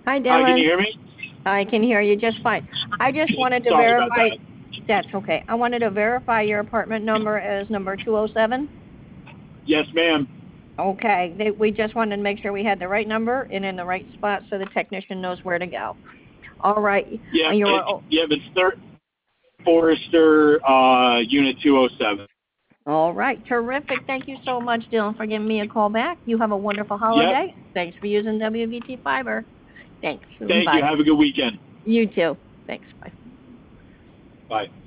Hi, Hi, can you Dylan. hear me? I can hear you just fine. I just wanted to Sorry about verify. that. That's okay. I wanted to verify your apartment number as number 207. Yes, ma'am. Okay. We just wanted to make sure we had the right number and in the right spot so the technician knows where to go. All right. Yep, You're it's third Forester, Unit 207. all right. Terrific. Thank you so much, Dylan, for giving me a call back. You have a wonderful Yep. holiday. Thanks for using WVT Fiber. Thanks. Thank you. Bye. Have a good weekend. You too. Thanks. Bye. Bye.